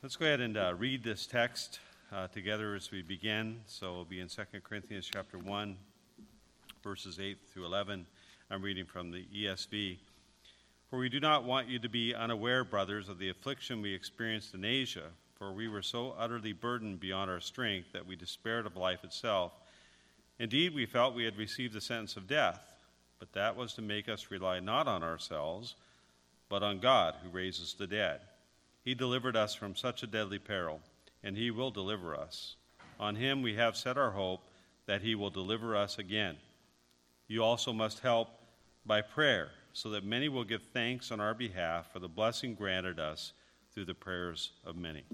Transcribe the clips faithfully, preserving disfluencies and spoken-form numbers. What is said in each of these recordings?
Let's go ahead and uh, read this text uh, together as we begin. So we'll be in Second Corinthians chapter one, verses eight through eleven. I'm reading from the E S V. For we do not want you to be unaware, brothers, of the affliction we experienced in Asia, for we were so utterly burdened beyond our strength that we despaired of life itself. Indeed, we felt we had received the sentence of death, but that was to make us rely not on ourselves, but on God, who raises the dead. He delivered us from such a deadly peril, and he will deliver us. On him we have set our hope that he will deliver us again. You also must help by prayer, so that many will give thanks on our behalf for the blessing granted us through the prayers of many.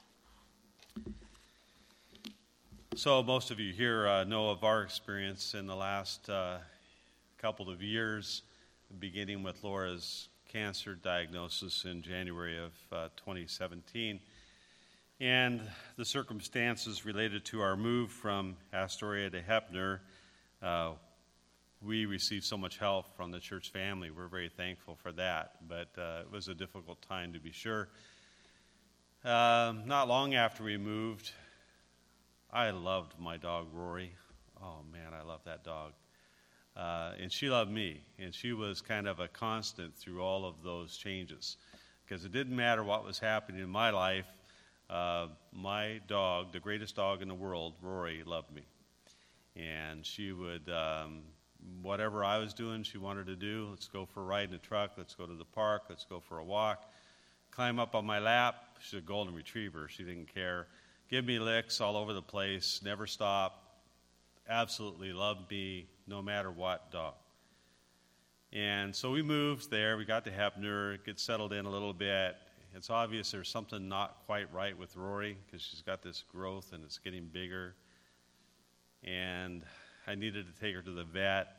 So most of you here uh, know of our experience in the last uh, couple of years, beginning with Laura's cancer diagnosis in January of uh, twenty seventeen, and the circumstances related to our move from Astoria to Heppner. Uh, we received so much help from the church family. We're very thankful for that, but uh, it was a difficult time to be sure. Um, not long after we moved, I loved my dog Rory. Oh man, I love that dog. Uh, and she loved me, and she was kind of a constant through all of those changes, because it didn't matter what was happening in my life. Uh, my dog, the greatest dog in the world, Rory, loved me, and she would, um, whatever I was doing, she wanted to do. Let's go for a ride in the truck. Let's go to the park. Let's go for a walk. Climb up on my lap. She's a golden retriever. She didn't care. Give me licks all over the place. Never stop. Absolutely loved me, no matter what dog. And so we moved there. We got to Heppner, get settled in a little bit. It's obvious there's something not quite right with Rory, because she's got this growth and it's getting bigger. And I needed to take her to the vet.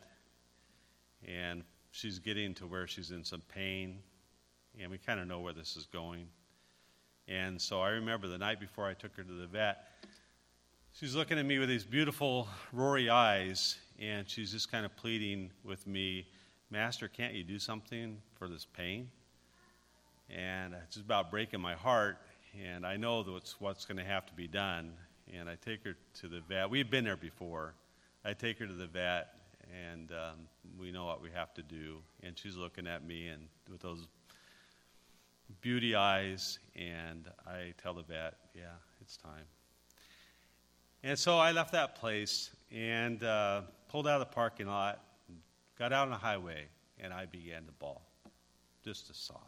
And she's getting to where she's in some pain. And we kind of know where this is going. And so I remember the night before I took her to the vet, she's looking at me with these beautiful Rory eyes, and she's just kind of pleading with me, Master, can't you do something for this pain? And it's just about breaking my heart, and I know that's what's going to have to be done. And I take her to the vet. We've been there before. I take her to the vet, and um, we know what we have to do. And she's looking at me and with those beauty eyes, and I tell the vet, yeah, it's time. And so I left that place and uh, pulled out of the parking lot, got out on the highway, and I began to bawl, just to sob.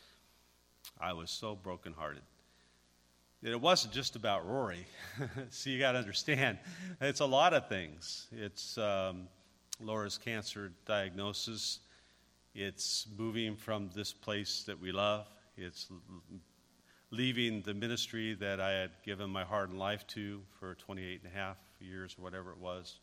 I was so brokenhearted. And it wasn't just about Rory. See, you got to understand, it's a lot of things. It's um, Laura's cancer diagnosis. It's moving from this place that we love. It's leaving the ministry that I had given my heart and life to for twenty-eight and a half years or whatever it was,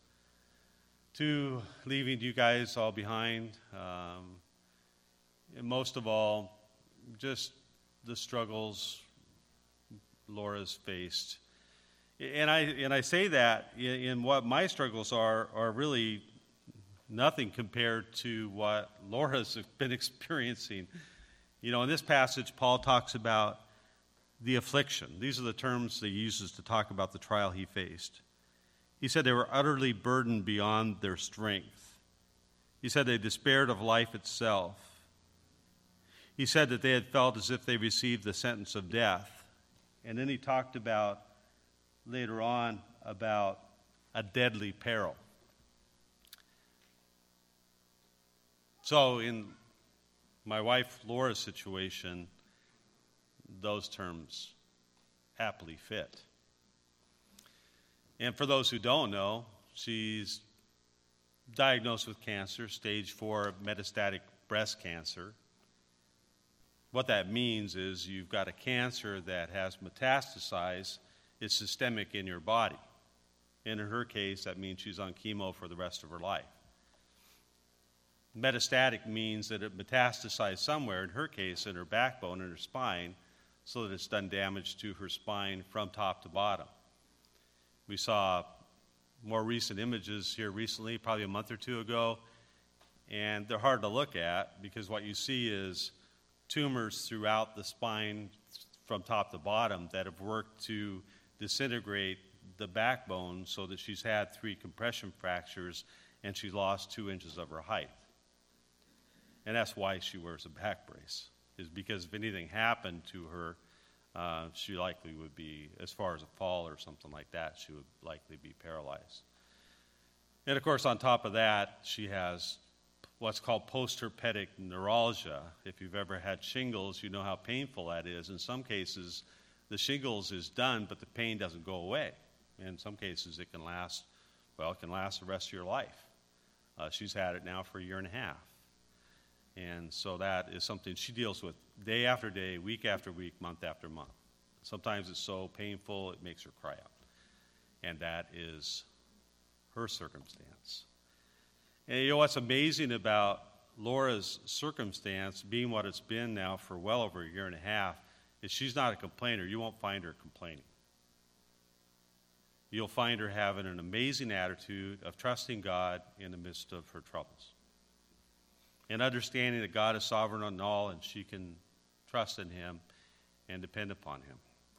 to leaving you guys all behind. Um, and most of all, just the struggles Laura's faced. And I and I say that in, in what my struggles are are really nothing compared to what Laura's been experiencing. You know, in this passage, Paul talks about the affliction. These are the terms that he uses to talk about the trial he faced. He said they were utterly burdened beyond their strength. He said they despaired of life itself. He said that they had felt as if they received the sentence of death. And then he talked about, later on, about a deadly peril. So in my wife Laura's situation, those terms happily fit. And for those who don't know, she's diagnosed with cancer, stage four metastatic breast cancer. What that means is you've got a cancer that has metastasized, it's systemic in your body. And in her case, that means she's on chemo for the rest of her life. Metastatic means that it metastasized somewhere, in her case, in her backbone, in her spine, so that it's done damage to her spine from top to bottom. We saw more recent images here recently, probably a month or two ago, and they're hard to look at because what you see is tumors throughout the spine from top to bottom that have worked to disintegrate the backbone so that she's had three compression fractures and she lost two inches of her height. And that's why she wears a back brace, is because if anything happened to her, uh, she likely would be, as far as a fall or something like that, she would likely be paralyzed. And of course, on top of that, she has what's called postherpetic neuralgia. If you've ever had shingles, you know how painful that is. In some cases, the shingles is done, but the pain doesn't go away. In some cases, it can last, well, it can last the rest of your life. Uh, she's had it now for a year and a half. And so that is something she deals with day after day, week after week, month after month. Sometimes it's so painful, it makes her cry out. And that is her circumstance. And you know what's amazing about Laura's circumstance, being what it's been now for well over a year and a half, is she's not a complainer. You won't find her complaining. You'll find her having an amazing attitude of trusting God in the midst of her troubles. And understanding that God is sovereign on all and she can trust in him and depend upon him.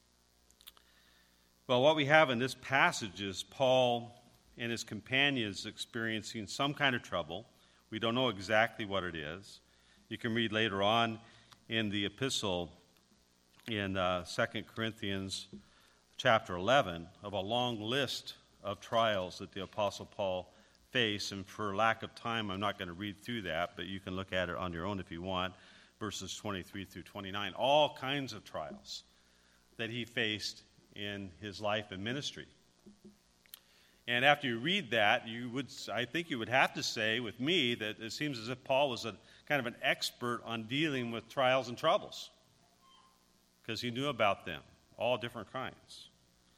Well, what we have in this passage is Paul and his companions experiencing some kind of trouble. We don't know exactly what it is. You can read later on in the epistle in uh, Second Corinthians chapter eleven of a long list of trials that the Apostle Paul faced. And for lack of time, I'm not going to read through that, but you can look at it on your own if you want, verses twenty-three through twenty-nine. All kinds of trials that he faced in his life and ministry. And after you read that, you would, I think you would have to say with me that it seems as if Paul was a kind of an expert on dealing with trials and troubles, because he knew about them, all different kinds.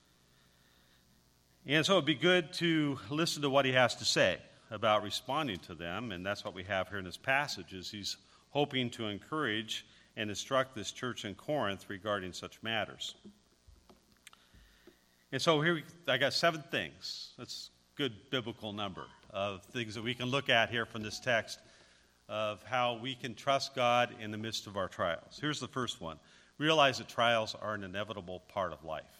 And so it'd be good to listen to what he has to say about responding to them, and that's what we have here in this passage, is he's hoping to encourage and instruct this church in Corinth regarding such matters. And so here we, I got seven things. That's a good biblical number of things that we can look at here from this text of how we can trust God in the midst of our trials. Here's the first one. Realize that trials are an inevitable part of life.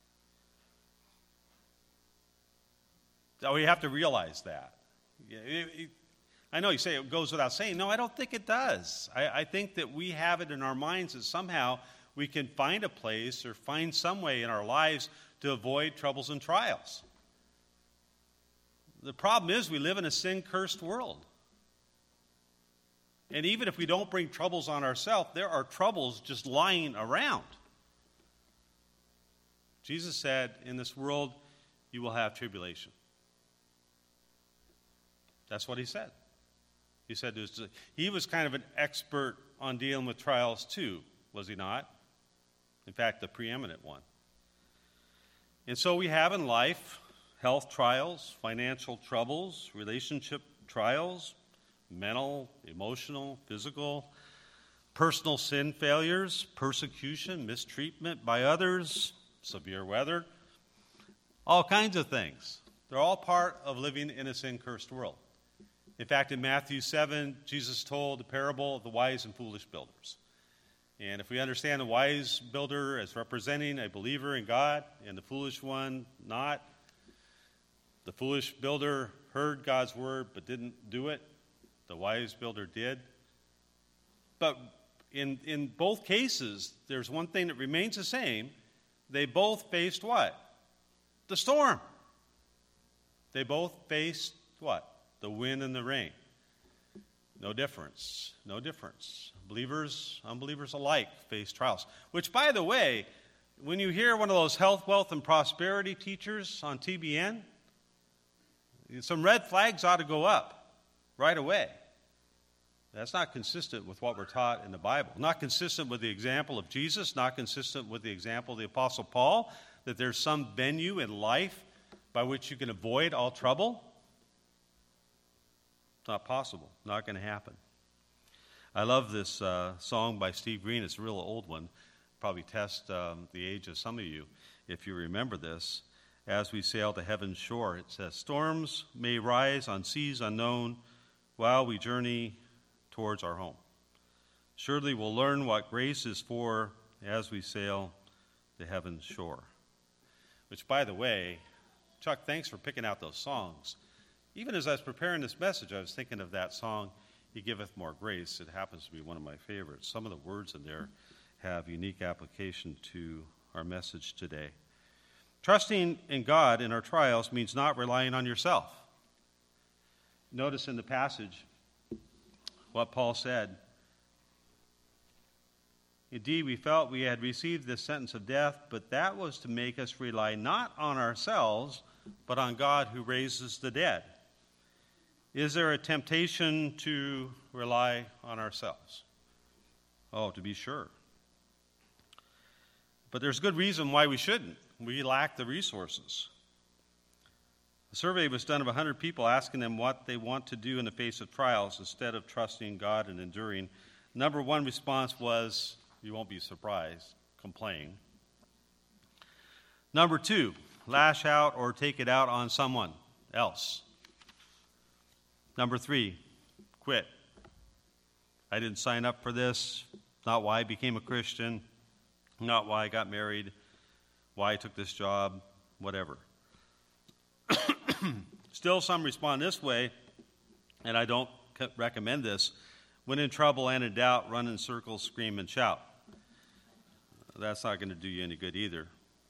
So we have to realize that. I know you say it goes without saying. No, I don't think it does. I, I think that we have it in our minds that somehow we can find a place or find some way in our lives to avoid troubles and trials. The problem is we live in a sin-cursed world. And even if we don't bring troubles on ourselves, there are troubles just lying around. Jesus said, in this world, you will have tribulation. That's what he said. He said he was kind of an expert on dealing with trials too, was he not? In fact, the preeminent one. And so we have in life health trials, financial troubles, relationship trials, mental, emotional, physical, personal sin failures, persecution, mistreatment by others, severe weather, all kinds of things. They're all part of living in a sin-cursed world. In fact, in Matthew seven, Jesus told the parable of the wise and foolish builders. And if we understand the wise builder as representing a believer in God and the foolish one not, the foolish builder heard God's word but didn't do it. The wise builder did. But in, in both cases, there's one thing that remains the same. They both faced what? The storm. They both faced what? The wind and the rain. No difference. No difference. Believers, unbelievers alike face trials. Which, by the way, when you hear one of those health, wealth, and prosperity teachers on T B N, some red flags ought to go up right away. That's not consistent with what we're taught in the Bible. Not consistent with the example of Jesus. Not consistent with the example of the Apostle Paul, that there's some venue in life by which you can avoid all trouble. It's not possible. Not going to happen. I love this uh, song by Steve Green. It's a real old one. Probably test um, the age of some of you if you remember this. As we sail to heaven's shore, it says, storms may rise on seas unknown while we journey towards our home. Surely we'll learn what grace is for as we sail to heaven's shore. Which, by the way, Chuck, thanks for picking out those songs. Even as I was preparing this message, I was thinking of that song, He Giveth More Grace. It happens to be one of my favorites. Some of the words in there have unique application to our message today. Trusting in God in our trials means not relying on yourself. Notice in the passage what Paul said. Indeed, we felt we had received the sentence of death, but that was to make us rely not on ourselves, but on God who raises the dead. Is there a temptation to rely on ourselves? Oh, to be sure. But there's good reason why we shouldn't. We lack the resources. A survey was done of one hundred people asking them what they want to do in the face of trials instead of trusting God and enduring. Number one response was, you won't be surprised, complain. Number two, lash out or take it out on someone else. Number three, quit. I didn't sign up for this, not why I became a Christian, not why I got married, why I took this job, whatever. Still, some respond this way, and I don't recommend this. When in trouble and in doubt, run in circles, scream, and shout. That's not going to do you any good either.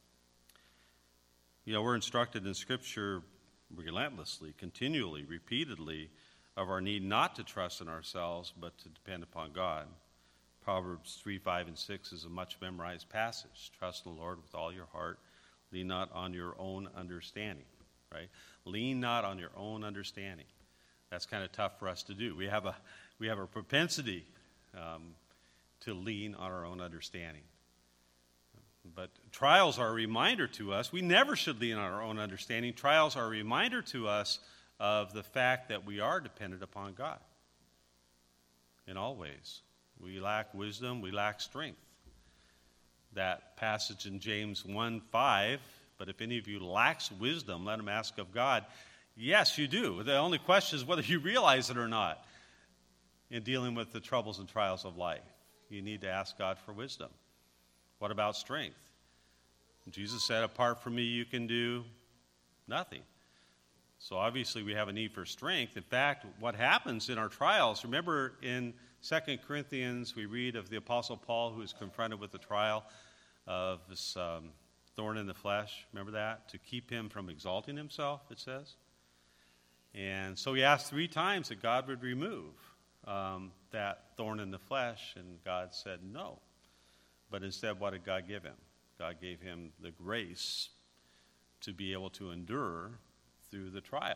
You know, we're instructed in Scripture relentlessly, continually, repeatedly, of our need not to trust in ourselves, but to depend upon God. Proverbs three, five, and six is a much memorized passage. Trust in the Lord with all your heart. Lean not on your own understanding, right? Lean not on your own understanding. That's kind of tough for us to do. We have a, we have a propensity um, to lean on our own understanding. But trials are a reminder to us. We never should lean on our own understanding. Trials are a reminder to us of the fact that we are dependent upon God in all ways. We lack wisdom. We lack strength. That passage in James one five, but if any of you lacks wisdom, let him ask of God. Yes, you do. The only question is whether you realize it or not in dealing with the troubles and trials of life. You need to ask God for wisdom. What about strength? Jesus said, apart from me, you can do nothing. So obviously we have a need for strength. In fact, what happens in our trials, remember in Second Corinthians, we read of the Apostle Paul who is confronted with the trial of this um, thorn in the flesh. Remember that? To keep him from exalting himself, it says. And so he asked three times that God would remove um, that thorn in the flesh, and God said no. But instead, what did God give him? God gave him the grace to be able to endure through the trial.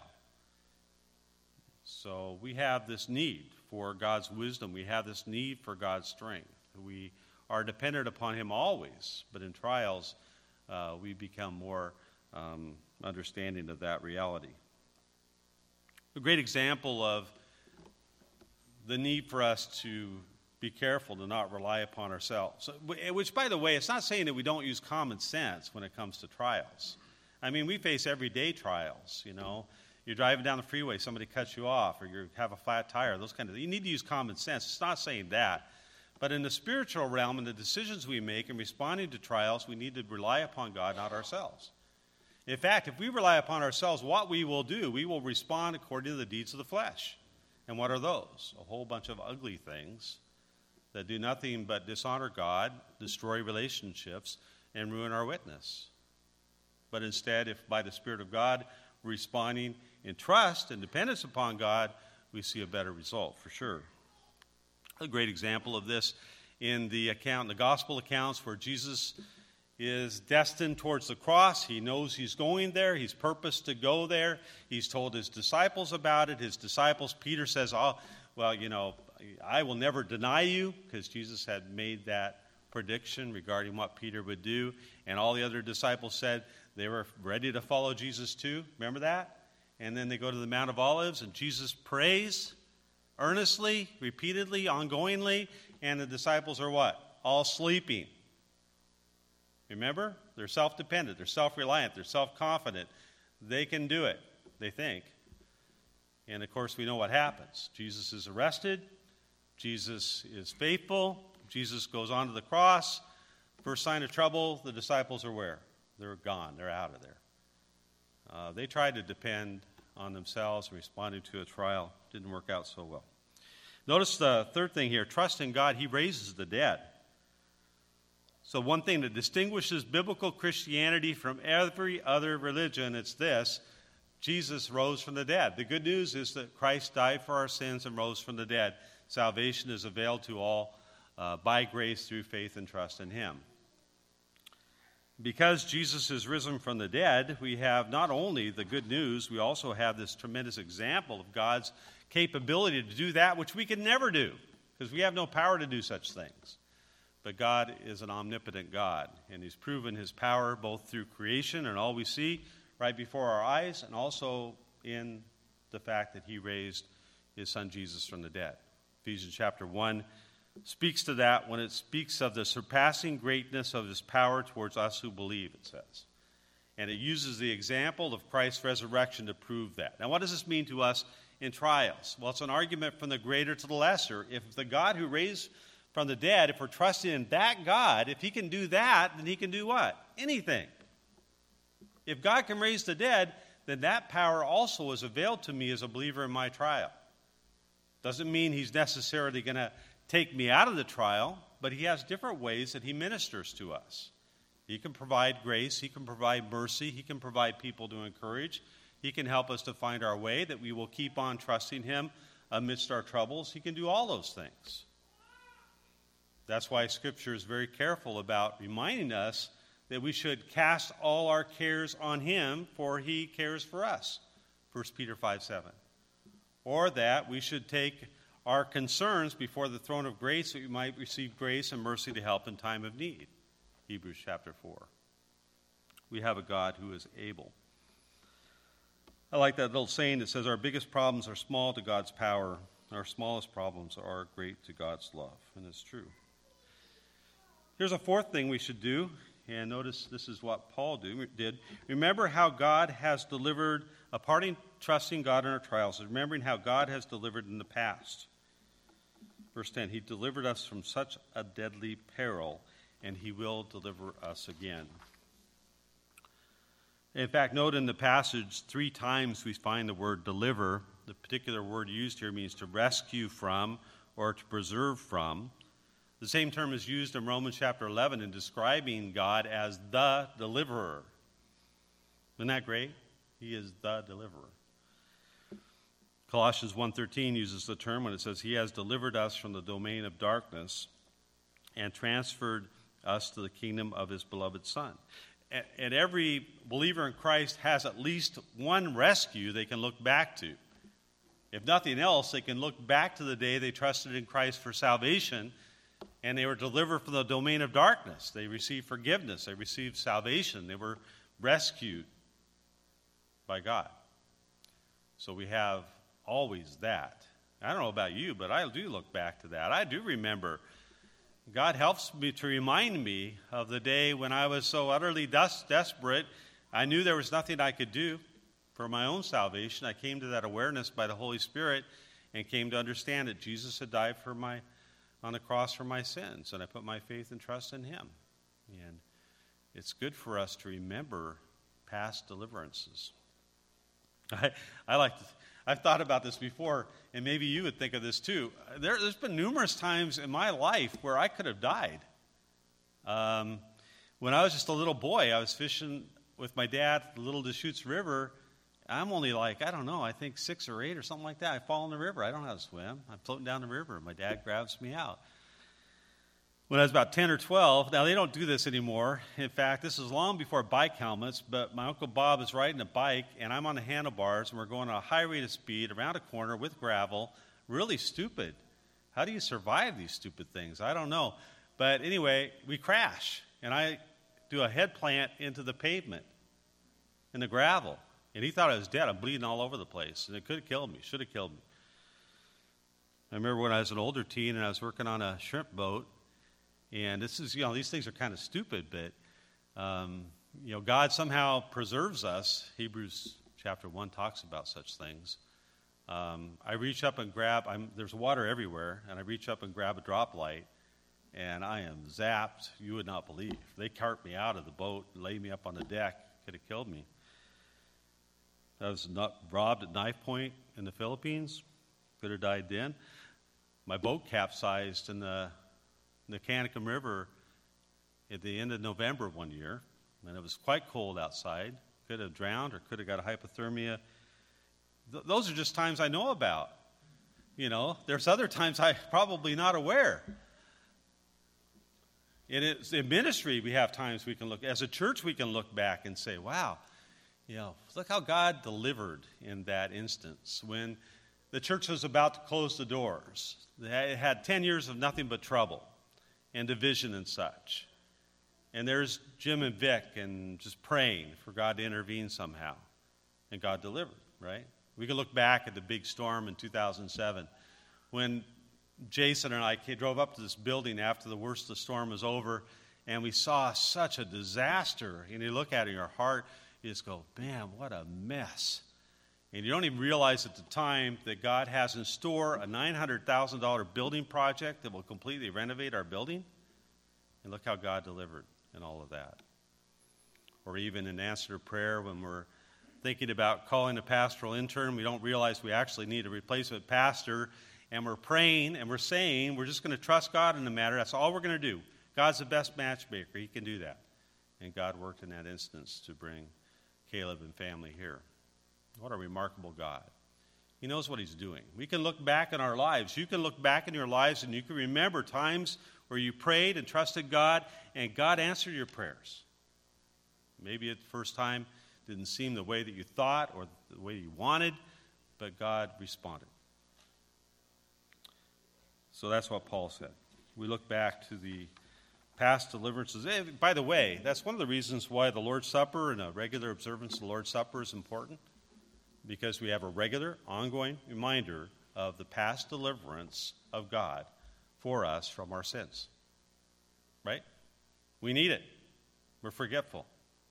So we have this need for God's wisdom. We have this need for God's strength. We are dependent upon him always, but in trials, uh, we become more um, understanding of that reality. A great example of the need for us to be careful to not rely upon ourselves. Which, by the way, it's not saying that we don't use common sense when it comes to trials. I mean, we face everyday trials, you know. You're driving down the freeway, somebody cuts you off, or you have a flat tire, those kind of things. You need to use common sense. It's not saying that. But in the spiritual realm and the decisions we make in responding to trials, we need to rely upon God, not ourselves. In fact, if we rely upon ourselves, what we will do, we will respond according to the deeds of the flesh. And what are those? A whole bunch of ugly things that do nothing but dishonor God, destroy relationships, and ruin our witness. But instead, if by the Spirit of God, responding in trust and dependence upon God, we see a better result, for sure. A great example of this in the account, the gospel accounts where Jesus is destined towards the cross. He knows he's going there. He's purposed to go there. He's told his disciples about it. His disciples, Peter says, oh, well, you know, I will never deny you, because Jesus had made that prediction regarding what Peter would do. And all the other disciples said they were ready to follow Jesus too. Remember that? And then they go to the Mount of Olives, and Jesus prays earnestly, repeatedly, ongoingly, and the disciples are what? All sleeping. Remember? They're self-dependent. They're self-reliant. They're self-confident. They can do it, they think. And, of course, we know what happens. Jesus is arrested. Jesus is faithful. Jesus goes on to the cross. First sign of trouble, the disciples are where? They're gone. They're out of there. Uh, they tried to depend on themselves and responding to a trial. Didn't work out so well. Notice the third thing here. Trust in God. He raises the dead. So one thing that distinguishes biblical Christianity from every other religion, it's this: Jesus rose from the dead. The good news is that Christ died for our sins and rose from the dead. Salvation is availed to all uh, by grace through faith and trust in him. Because Jesus is risen from the dead, we have not only the good news, we also have this tremendous example of God's capability to do that which we can never do, because we have no power to do such things. But God is an omnipotent God, and he's proven his power both through creation and all we see right before our eyes, and also in the fact that he raised his son Jesus from the dead. Ephesians chapter one speaks to that when it speaks of the surpassing greatness of his power towards us who believe, it says. And it uses the example of Christ's resurrection to prove that. Now, what does this mean to us in trials? Well, it's an argument from the greater to the lesser. If the God who raised from the dead, if we're trusting in that God, if he can do that, then he can do what? Anything. If God can raise the dead, then that power also is availed to me as a believer in my trial. Doesn't mean he's necessarily going to take me out of the trial, but he has different ways that he ministers to us. He can provide grace, he can provide mercy, he can provide people to encourage, he can help us to find our way, that we will keep on trusting him amidst our troubles. He can do all those things. That's why Scripture is very careful about reminding us that we should cast all our cares on him, for he cares for us, First Peter five seven. Or that we should take our concerns before the throne of grace that we might receive grace and mercy to help in time of need, Hebrews chapter four. We have a God who is able. I like that little saying that says our biggest problems are small to God's power, our smallest problems are great to God's love, and it's true. Here's a fourth thing we should do, and notice this is what Paul do, did. Remember how God has delivered, a parting trusting God in our trials, remembering how God has delivered in the past. Verse ten, he delivered us from such a deadly peril, and he will deliver us again. In fact, note in the passage, three times we find the word deliver. The particular word used here means to rescue from or to preserve from. The same term is used in Romans chapter eleven in describing God as the deliverer. Isn't that great? He is the deliverer. Colossians one thirteen uses the term when it says, he has delivered us from the domain of darkness and transferred us to the kingdom of his beloved Son. And every believer in Christ has at least one rescue they can look back to. If nothing else, they can look back to the day they trusted in Christ for salvation, and they were delivered from the domain of darkness. They received forgiveness. They received salvation. They were rescued by God. So we have always that. I don't know about you, but I do look back to that. I do remember. God helps me to remind me of the day when I was so utterly des- desperate. I knew there was nothing I could do for my own salvation. I came to that awareness by the Holy Spirit and came to understand that Jesus had died for my on the cross for my sins, and I put my faith and trust in him. And it's good for us to remember past deliverances. I, I like to, I've thought about this before, and maybe you would think of this too. There, there's been numerous times in my life where I could have died. Um, when I was just a little boy, I was fishing with my dad at the Little Deschutes River. I'm only like, I don't know, I think six or eight or something like that. I fall in the river. I don't know how to swim. I'm floating down the river. My dad grabs me out. When I was about ten or twelve, now they don't do this anymore. In fact, this is long before bike helmets, but my Uncle Bob is riding a bike, and I'm on the handlebars, and we're going at a high rate of speed around a corner with gravel. Really stupid. How do you survive these stupid things? I don't know. But anyway, we crash, and I do a head plant into the pavement in the gravel. And he thought I was dead. I'm bleeding all over the place. And it could have killed me. Should have killed me. I remember when I was an older teen and I was working on a shrimp boat. And this is, you know, these things are kind of stupid, but, um, you know, God somehow preserves us. Hebrews chapter one talks about such things. Um, I reach up and grab, I'm, there's water everywhere, and I reach up and grab a drop light. and I am zapped. You would not believe. They cart me out of the boat, laid me up on the deck, could have killed me. I was not robbed at knife point in the Philippines, could have died then. My boat capsized in the, in the Canicum River at the end of November one year, and it was quite cold outside. Could have drowned or could have got a hypothermia. Th- those are just times I know about. You know, there's other times I'm probably not aware. In, it, in ministry, we have times we can look, as a church, we can look back and say, wow, you know, look how God delivered in that instance. When the church was about to close the doors, it had ten years of nothing but trouble and division and such. And there's Jim and Vic and just praying for God to intervene somehow. And God delivered, right? We can look back at the big storm in two thousand seven when Jason and I drove up to this building after the worst of the storm was over, and we saw such a disaster. And you look at it in your heart, you just go, man, what a mess. And you don't even realize at the time that God has in store a nine hundred thousand dollars building project that will completely renovate our building. And look how God delivered in all of that. Or even in answer to prayer when we're thinking about calling a pastoral intern, we don't realize we actually need a replacement pastor, and we're praying and we're saying we're just going to trust God in the matter. That's all we're going to do. God's the best matchmaker. He can do that. And God worked in that instance to bring Caleb and family here. What a remarkable God. He knows what he's doing. We can look back in our lives. You can look back in your lives and you can remember times where you prayed and trusted God and God answered your prayers. Maybe at the first time didn't seem the way that you thought or the way you wanted, but God responded. So that's what Paul said. We look back to the past deliverances. And by the way, that's one of the reasons why the Lord's Supper and a regular observance of the Lord's Supper is important, because we have a regular, ongoing reminder of the past deliverance of God for us from our sins. Right? We need it. We're forgetful.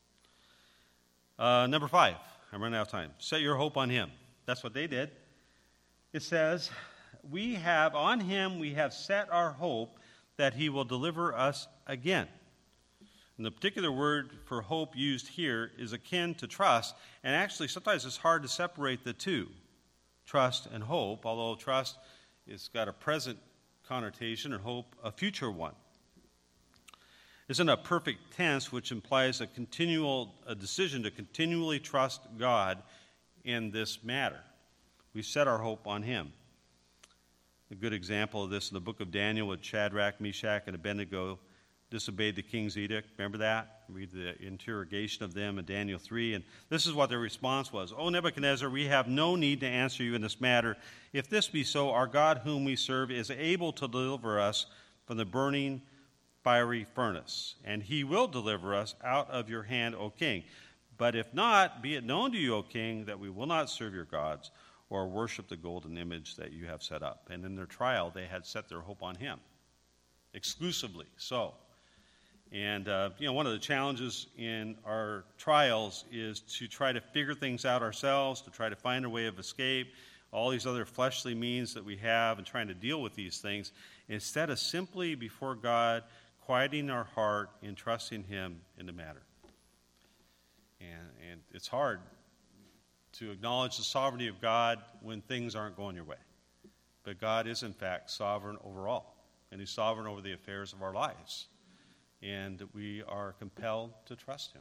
Uh, number five, I'm running out of time. Set your hope on him. That's what they did. It says, we have, on him we have set our hope that he will deliver us again. And the particular word for hope used here is akin to trust, and actually sometimes it's hard to separate the two, trust and hope, although trust has got a present connotation and hope a future one. It's in a perfect tense, which implies a continual a decision to continually trust God in this matter. We set our hope on him. A good example of this in the book of Daniel with Shadrach, Meshach, and Abednego disobeyed the king's edict. Remember that? Read the interrogation of them in Daniel three. And this is what their response was. O Nebuchadnezzar, we have no need to answer you in this matter. If this be so, our God whom we serve is able to deliver us from the burning fiery furnace, and he will deliver us out of your hand, O king. But if not, be it known to you, O king, that we will not serve your gods or worship the golden image that you have set up. And in their trial, they had set their hope on him, exclusively so. And, uh, you know, one of the challenges in our trials is to try to figure things out ourselves, to try to find a way of escape, all these other fleshly means that we have and trying to deal with these things, instead of simply before God, quieting our heart and trusting him in the matter. And, and it's hard to acknowledge the sovereignty of God when things aren't going your way. But God is, in fact, sovereign over all, and he's sovereign over the affairs of our lives. And we are compelled to trust him.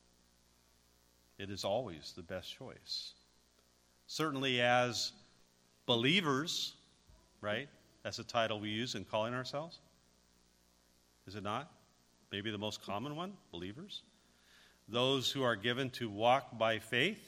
It is always the best choice. Certainly as believers, right? That's a title we use in calling ourselves. Is it not? Maybe the most common one, believers. Those who are given to walk by faith.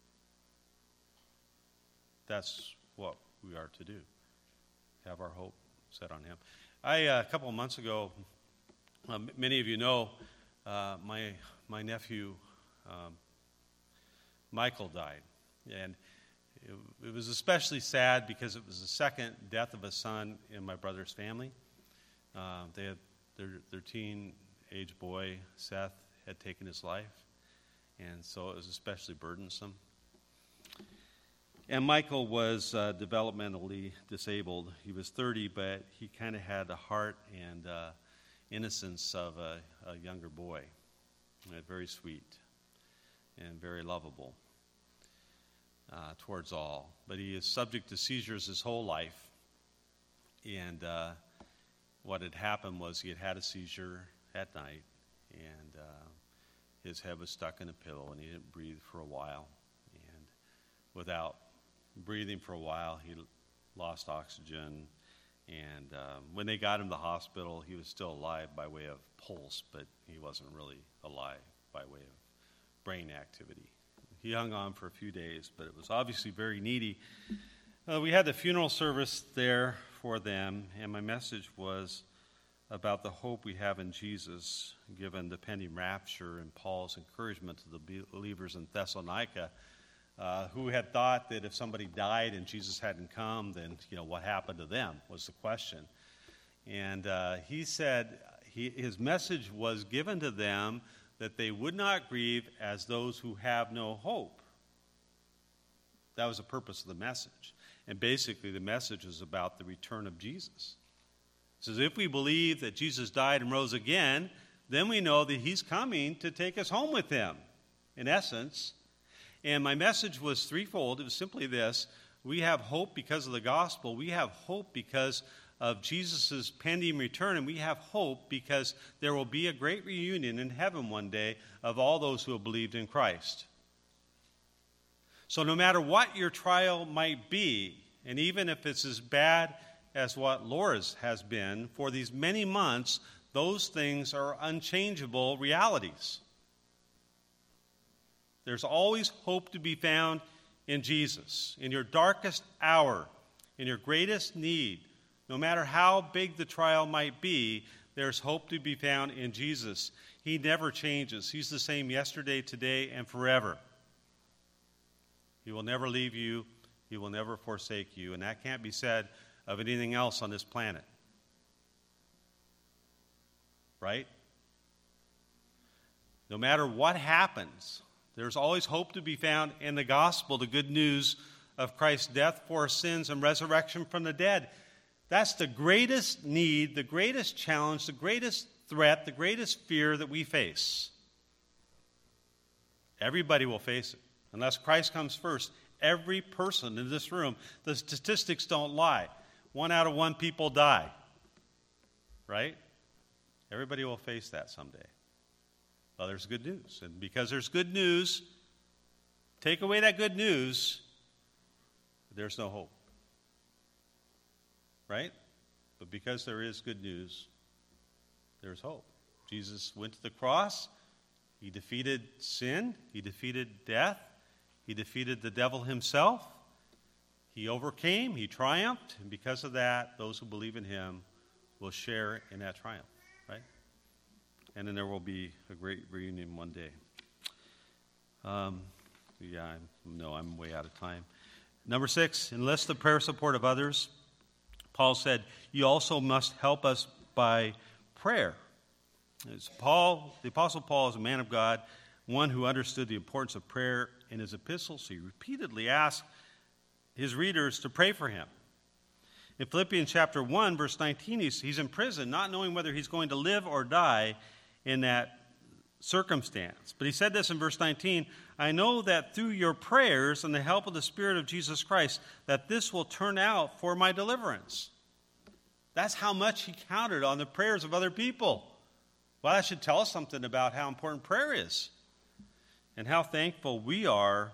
That's what we are to do. Have our hope set on him. I, uh, a couple of months ago, Um, many of you know uh, my my nephew um, Michael died, and it, it was especially sad because it was the second death of a son in my brother's family. Uh, they had their their teen-age boy Seth had taken his life, and so it was especially burdensome. And Michael was uh, developmentally disabled. He was thirty, but he kind of had a heart and uh, innocence of a, a younger boy. And very sweet and very lovable uh, towards all. But he is subject to seizures his whole life. And uh, what had happened was he had had a seizure at night, and uh, his head was stuck in a pillow, and he didn't breathe for a while. And without breathing for a while, he lost oxygen. And um, when they got him to the hospital, he was still alive by way of pulse, but he wasn't really alive by way of brain activity. He hung on for a few days, but it was obviously very needy. Uh, we had the funeral service there for them, and my message was about the hope we have in Jesus, given the pending rapture and Paul's encouragement to the believers in Thessalonica, uh, who had thought that if somebody died and Jesus hadn't come, then, you know, what happened to them was the question. And uh, he said he, his message was given to them that they would not grieve as those who have no hope. That was the purpose of the message. And basically the message is about the return of Jesus. It says if we believe that Jesus died and rose again, then we know that he's coming to take us home with him, in essence. And my message was threefold. It was simply this: we have hope because of the gospel. We have hope because of Jesus' pending return. And we have hope because there will be a great reunion in heaven one day of all those who have believed in Christ. So no matter what your trial might be, and even if it's as bad as what Laura's has been for these many months, those things are unchangeable realities. There's always hope to be found in Jesus. In your darkest hour, in your greatest need, no matter how big the trial might be, there's hope to be found in Jesus. He never changes. He's the same yesterday, today, and forever. He will never leave you. He will never forsake you. And that can't be said of anything else on this planet. Right? No matter what happens, there's always hope to be found in the gospel, the good news of Christ's death for our sins and resurrection from the dead. That's the greatest need, the greatest challenge, the greatest threat, the greatest fear that we face. Everybody will face it. Unless Christ comes first, every person in this room, the statistics don't lie. One out of one people die. Right? Everybody will face that someday. Well, there's good news. And because there's good news, take away that good news, there's no hope. Right? But because there is good news, there's hope. Jesus went to the cross. He defeated sin. He defeated death. He defeated the devil himself. He overcame. He triumphed. And because of that, those who believe in him will share in that triumph. Right? And then there will be a great reunion one day. Um, yeah, I know I'm way out of time. Number six, enlist the prayer support of others. Paul said, you also must help us by prayer. It's Paul, the Apostle Paul is a man of God, one who understood the importance of prayer in his epistles. He repeatedly asked his readers to pray for him. In Philippians chapter one, verse nineteen, he's, he's in prison, not knowing whether he's going to live or die in that circumstance. But he said this in verse nineteen, I know that through your prayers and the help of the Spirit of Jesus Christ, that this will turn out for my deliverance. That's how much he counted on the prayers of other people. Well, that should tell us something about how important prayer is and how thankful we are,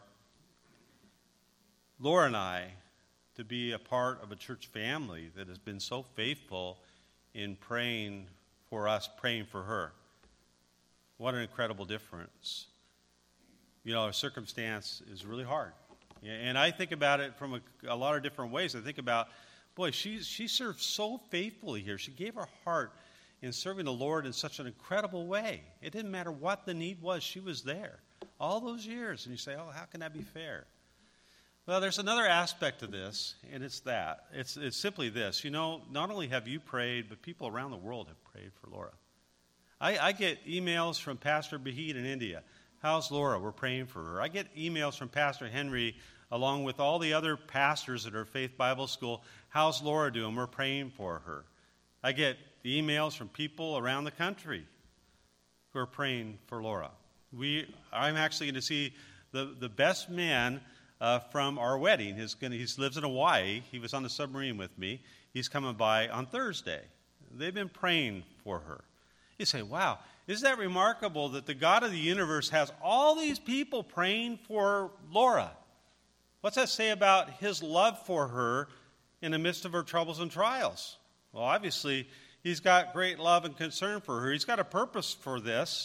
Laura and I, to be a part of a church family that has been so faithful in praying for us, praying for her. What an incredible difference. You know, our circumstance is really hard. And I think about it from a, a lot of different ways. I think about, boy, she, she served so faithfully here. She gave her heart in serving the Lord in such an incredible way. It didn't matter what the need was. She was there all those years. And you say, oh, how can that be fair? Well, there's another aspect to this, and it's that. It's, it's simply this. You know, not only have you prayed, but people around the world have prayed for Laura. I, I get emails from Pastor Bahid in India. How's Laura? We're praying for her. I get emails from Pastor Henry, along with all the other pastors at our Faith Bible School. How's Laura doing? We're praying for her. I get the emails from people around the country who are praying for Laura. We, I'm actually going to see the, the best man uh, from our wedding. He's gonna, he lives in Hawaii. He was on the submarine with me. He's coming by on Thursday. They've been praying for her. You say, wow, isn't that remarkable that the God of the universe has all these people praying for Laura? What's that say about his love for her in the midst of her troubles and trials? Well, obviously, he's got great love and concern for her. He's got a purpose for this.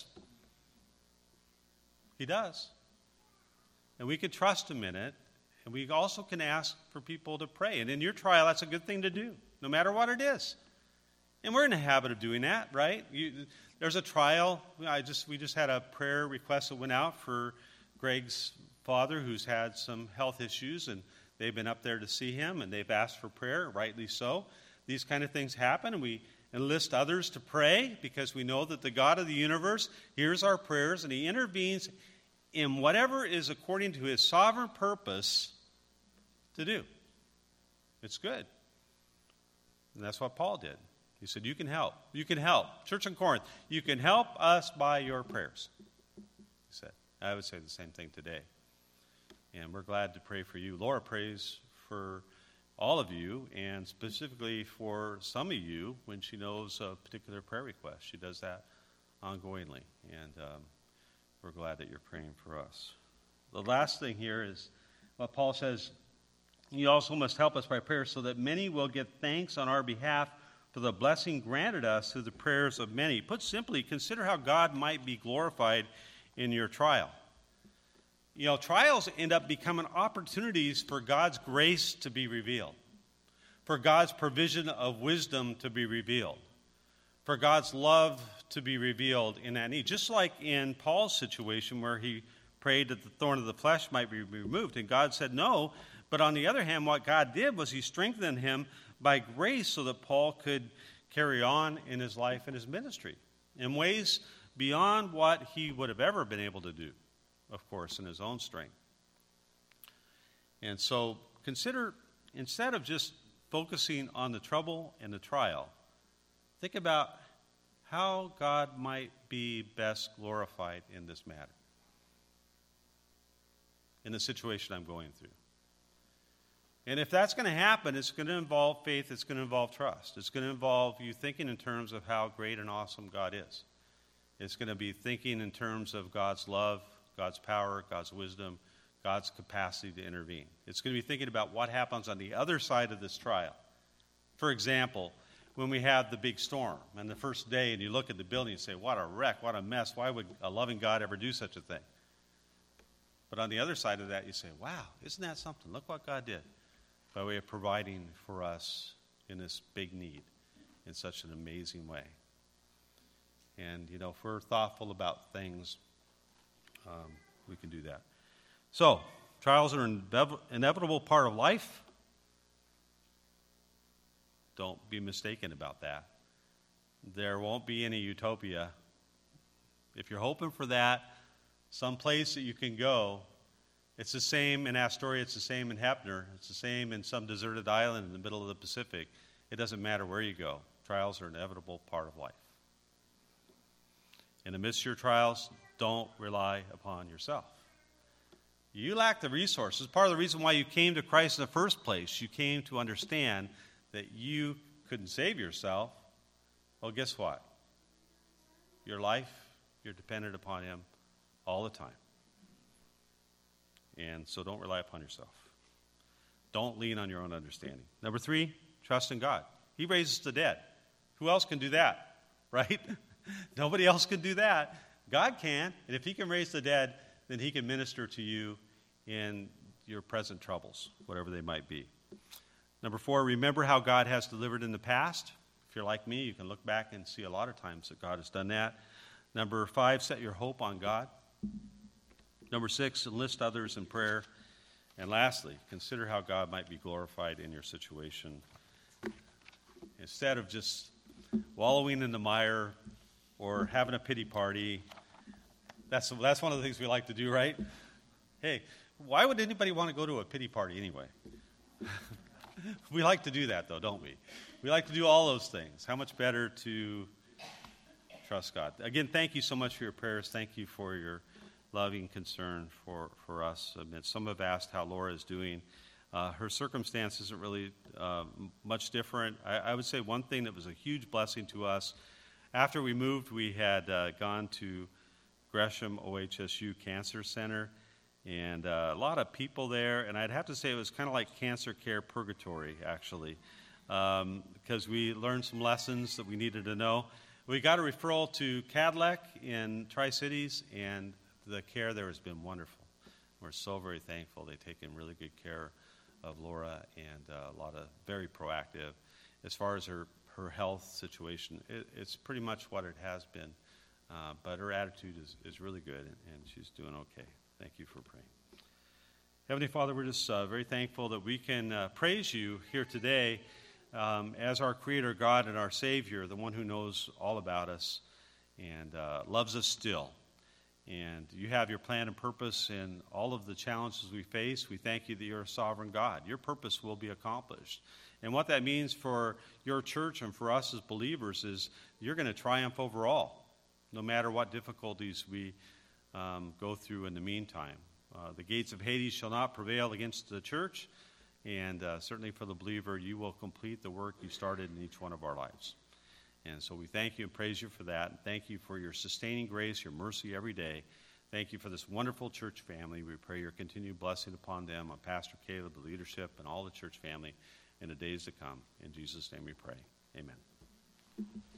He does. And we can trust him in it. And we also can ask for people to pray. And in your trial, that's a good thing to do, no matter what it is. And we're in the habit of doing that, right? You, there's a trial. I just we just had a prayer request that went out for Greg's father, who's had some health issues, and they've been up there to see him, and they've asked for prayer, rightly so. These kind of things happen, and we enlist others to pray because we know that the God of the universe hears our prayers, and he intervenes in whatever is according to his sovereign purpose to do. It's good. And that's what Paul did. He said, you can help. You can help. Church in Corinth, you can help us by your prayers. He said. I would say the same thing today. And we're glad to pray for you. Laura prays for all of you, and specifically for some of you when she knows a particular prayer request. She does that ongoingly. And um, we're glad that you're praying for us. The last thing here is what Paul says, you also must help us by prayer so that many will give thanks on our behalf for the blessing granted us through the prayers of many. Put simply, consider how God might be glorified in your trial. You know, trials end up becoming opportunities for God's grace to be revealed, for God's provision of wisdom to be revealed, for God's love to be revealed in that need. Just like in Paul's situation where he prayed that the thorn of the flesh might be removed, and God said no. But on the other hand, what God did was he strengthened him by grace so that Paul could carry on in his life and his ministry in ways beyond what he would have ever been able to do, of course, in his own strength. And so consider, instead of just focusing on the trouble and the trial, think about how God might be best glorified in this matter, in the situation I'm going through. And if that's going to happen, it's going to involve faith, it's going to involve trust. It's going to involve you thinking in terms of how great and awesome God is. It's going to be thinking in terms of God's love, God's power, God's wisdom, God's capacity to intervene. It's going to be thinking about what happens on the other side of this trial. For example, when we have the big storm, and the first day, and you look at the building and say, what a wreck, what a mess, why would a loving God ever do such a thing? But on the other side of that, you say, wow, isn't that something? Look what God did by way of providing for us in this big need in such an amazing way. And, you know, if we're thoughtful about things, um, we can do that. So, trials are an inevitable part of life. Don't be mistaken about that. There won't be any utopia. If you're hoping for that, some place that you can go, it's the same in Astoria, it's the same in Heppner, it's the same in some deserted island in the middle of the Pacific. It doesn't matter where you go. Trials are an inevitable part of life. In the midst of your trials, don't rely upon yourself. You lack the resources. Part of the reason why you came to Christ in the first place, you came to understand that you couldn't save yourself. Well, guess what? Your life, you're dependent upon him all the time. And so don't rely upon yourself. Don't lean on your own understanding. Number three, trust in God. He raises the dead. Who else can do that, right? Nobody else can do that. God can, and if he can raise the dead, then he can minister to you in your present troubles, whatever they might be. Number four, remember how God has delivered in the past. If you're like me, you can look back and see a lot of times that God has done that. Number five, set your hope on God. Number six, enlist others in prayer. And lastly, consider how God might be glorified in your situation. Instead of just wallowing in the mire or having a pity party, that's, that's one of the things we like to do, right? Hey, why would anybody want to go to a pity party anyway? We like to do that, though, don't we? We like to do all those things. How much better to trust God. Again, thank you so much for your prayers. Thank you for your loving concern for, for us. Some have asked how Laura is doing. Uh, her circumstance isn't really uh, much different. I, I would say one thing that was a huge blessing to us, after we moved, we had uh, gone to Gresham O H S U Cancer Center, and uh, a lot of people there, and I'd have to say it was kind of like cancer care purgatory, actually, um, because we learned some lessons that we needed to know. We got a referral to Cadillac in Tri-Cities, and the care there has been wonderful. We're so very thankful. They've taken really good care of Laura, and uh, a lot of very proactive. As far as her, her health situation, it, it's pretty much what it has been, uh, but her attitude is, is really good, and, and she's doing okay. Thank you for praying. Heavenly Father, we're just uh, very thankful that we can uh, praise you here today um, as our Creator God and our Savior, the one who knows all about us and uh, loves us still. And you have your plan and purpose in all of the challenges we face. We thank you that you're a sovereign God. Your purpose will be accomplished. And what that means for your church and for us as believers is you're going to triumph over all, no matter what difficulties we um, go through in the meantime. Uh, the gates of Hades shall not prevail against the church, and uh, certainly for the believer, you will complete the work you started in each one of our lives. And so we thank you and praise you for that. And thank you for your sustaining grace, your mercy every day. Thank you for this wonderful church family. We pray your continued blessing upon them, on Pastor Caleb, the leadership, and all the church family in the days to come. In Jesus' name we pray. Amen.